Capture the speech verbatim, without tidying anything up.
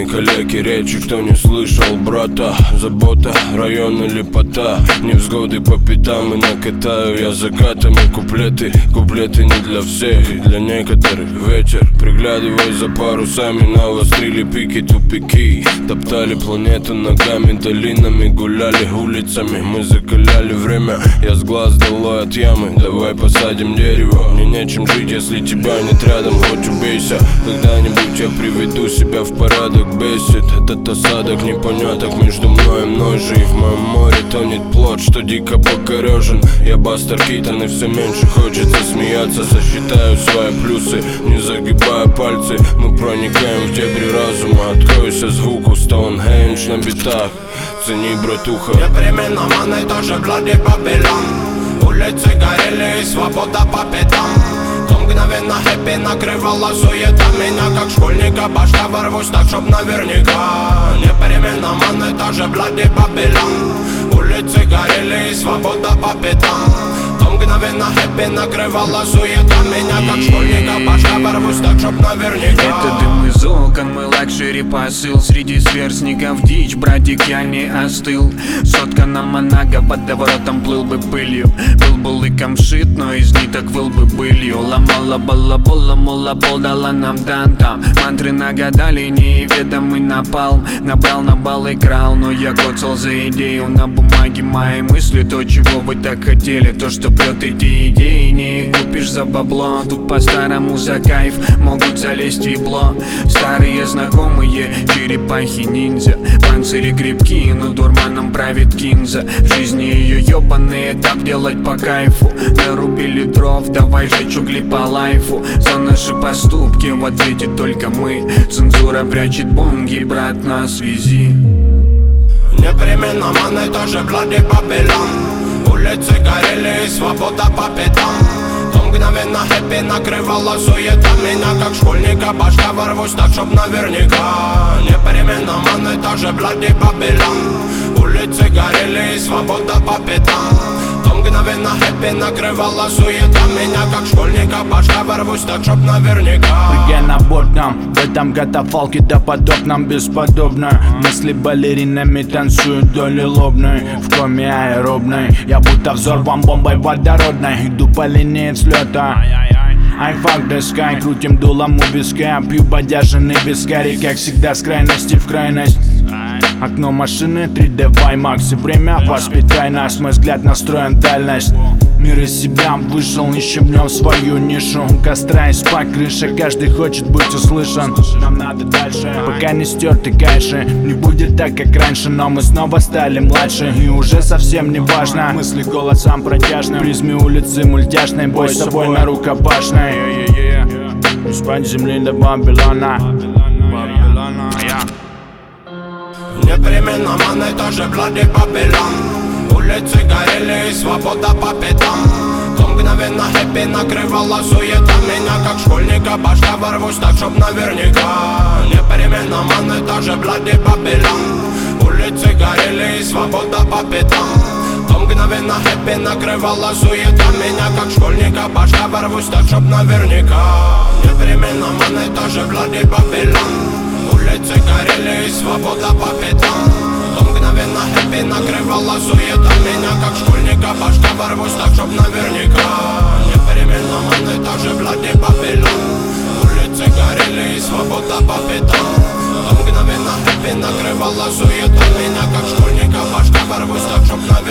мои коллеги, речи, кто не слышал, брата. Забота, район или пота, невзгоды по пятам и накатаю я закатами куплеты. Куплеты не для всех, для некоторых вечер. Приглядываясь за парусами, навострили пики, тупики. Топтали планету ногами, долинами, гуляли улицами. Мы закаляли время, я с глаз долой от ямы. Давай посадим дерево, мне нечем жить, если тебя нет рядом. Хоть убейся, когда-нибудь я приведу себя в порядок. Бесит этот осадок непоняток между мной и мной же. И в моем море тонет плод, что дико покорежен. Я Бастер Китон, и все меньше хочется смеяться. Засчитаю свои плюсы, не загибая пальцы. Мы проникаем в дебри разума. Откройся звуку Стоунхендж на битах. Цени, братуха. Непереименованный тоже Блади Бабилон. Улицы горели и свобода по пятам. То мгновенно хэппи накрывала суета меня, как школьника башка ворвусь так, чтоб наверняка. Непереименованный тоже Блади Бабилон. Улицы горели и свобода по пятам. То мгновенно хэппи накрывала суета меня, как школьника башка ворвусь так, чтоб наверняка. Это дым из окон, мой лакшери посыл. Среди сверстников дичь, братик, я не остыл. Сотка на Монако, под воротом плыл бы пылью. Был бы лыком шит, но из ниток выл бы былью. Ломала балабола, мола пол дала нам тантам. Мантры нагадали, неведомый напалм. Набрал на бал и крал, но я коцал за идею. На бумаге мои мысли, то, чего вы так хотели. То, что прет эти идеи, не купишь за бабло. Тут по-старому за кайф могут залезть в ебло. Старые знакомые, черепахи-ниндзя. Панцири крепкие, но дурманом правит кинза. В жизни ее ебаные, так делать по кайфу. Нарубили дров, давай жечь угли по лайфу. За наши поступки в ответе только мы. Цензура прячет бонги, брат, на связи. Непереименованный тоже Блади Бабилон. Улицы горели и свобода по пятам. То мгновенно хэппи накрывала суета меня, как школьника башка ворвусь так, чтоб наверняка. Непереименованный тоже Блади Бабилон. Улицы горели и свобода по пятам. То мгновенно хэппи накрывала суета меня, как школьника башка ворвусь так, чтоб наверняка. Прыгай на борт нам, в этом катафалке допотопном бесподобно. Мысли балеринами танцуют вдоль лобной. В коме аэробной, я будто взорван бомбой водородной. Иду по линии взлета. I fuck the sky, крутим дулом у виска. Пью бодяженный вискарь, как всегда с крайности в крайность. Окно машины три дэ ваймакс. И время воспитай нас, мой взгляд настроен дальность. Мир из себя вышел, ищем в нем свою нишу. У костра и спать крыша, каждый хочет быть услышан. Нам надо дальше, пока не стерты кайши. Не будет так, как раньше, но мы снова стали младше. И уже совсем не важно, мысли голосом протяжным. Призме улицы мультяшной, бой с собой на рукопашной. Из-под земли до Бабилона. Непереименованный тоже Блади Бабилон. Улицы горели и свобода по пятам. То мгновенно хэппи накрывала суета меня, как школьника башка ворвусь так, чтоб наверняка. Непереименованный тоже Блади Бабилон. Улицы горели и свобода по пятам. То мгновенно хэппи накрывала суета меня, как школьника башка ворвусь так, чтоб наверняка. Непереименованный тоже Блади Бабилон. Улицы горели и свобода по пятам. То мгновенно хэппи накрывала суета меня, как школьника башка ворвусь так, чтоб наверняка. Непереименованный тоже Блади Бабилон. Улицы горели и свобода по пятам. То мгновенно хэппи накрывала суета меня, как школьника башка ворвусь так, чтоб наверняка.